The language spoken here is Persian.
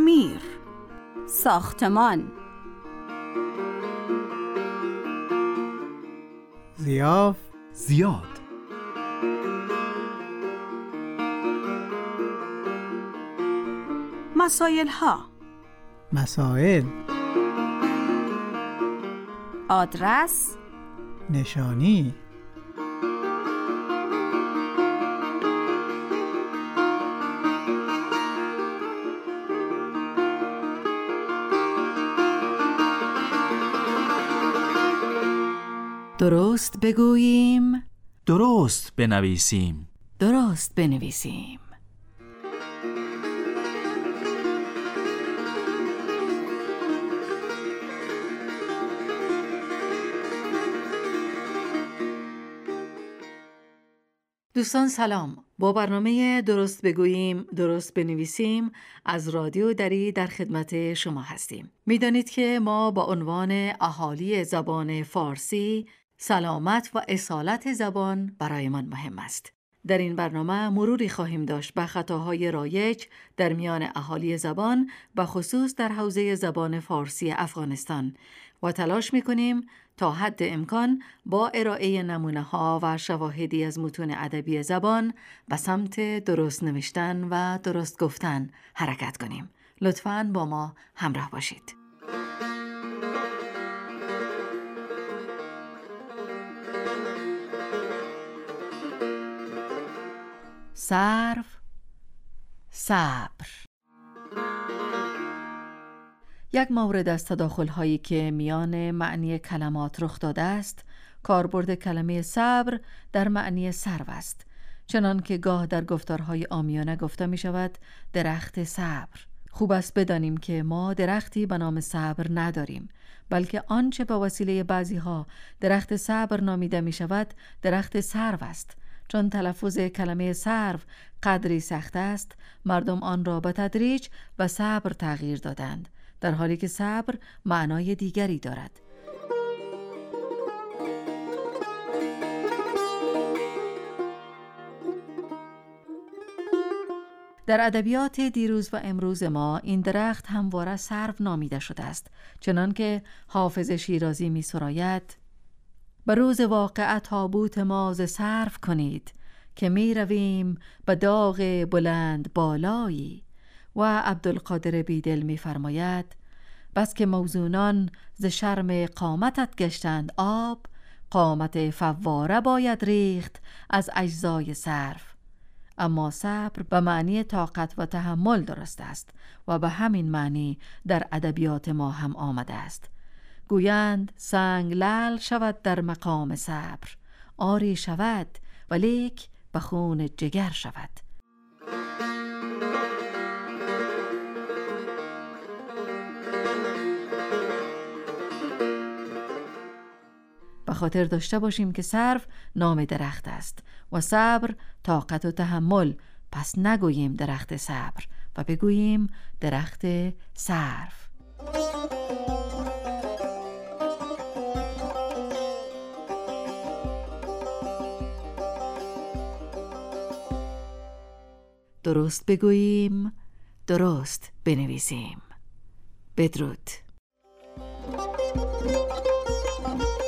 تعمیر، ساختمان. ضیاف، زیاد. مسائل ها، مسائل، آدرس، نشانی، درست بگوییم، درست بنویسیم. درست بنویسیم. دوستان سلام. با برنامه درست بگوییم درست بنویسیم از رادیو دری در خدمت شما هستیم. میدانید که ما با عنوان اهالی زبان فارسی سلامت و اصالت زبان برایمان مهم است. در این برنامه مروری خواهیم داشت به خطاهای رایج در میان اهالی زبان و خصوص در حوزه زبان فارسی افغانستان و تلاش می‌کنیم تا حد امکان با ارائه نمونه‌ها و شواهدی از متون ادبی زبان به سمت درست نوشتن و درست گفتن حرکت کنیم. لطفاً با ما همراه باشید. صرف، صبر. یک مورد از تداخل‌هایی که میان معنی کلمات رخ داده است، کاربرد کلمه صبر در معنی سرو است، چنان که گاه در گفتارهای عامیانه گفته می شود درخت صبر. خوب است بدانیم که ما درختی به نام صبر نداریم، بلکه آنچه به وسیله بعضی‌ها درخت صبر نامیده می شود درخت سرو است. چون تلفظ کلمه سرو قدری سخت است، مردم آن را به تدریج به صبر تغییر دادند، در حالی که صبر معنای دیگری دارد. در ادبیات دیروز و امروز ما این درخت همواره سرو نامیده شده است، چنان که حافظ شیرازی می سراید: به روز واقعه تابوت ما ز سرو کنید، که می رویم به داغ بلند بالایی. و عبدالقادر بیدل می فرماید: بس که موزونان ز شرم قامتت گشتند آب، قامت فواره باید ریخت از اجزای سرو. اما صبر به معنی طاقت و تحمل درست است و به همین معنی در ادبیات ما هم آمده است. گویند سنگ لعل شود در مقام صبر، آری شود ولیک به خون جگر شود. به خاطر داشته باشیم که سرو نام درخت است و صبر طاقت و تحمل، پس نگوییم درخت صبر و بگوییم درخت سرو. درست بگوییم درست بنویسیم. بدرود.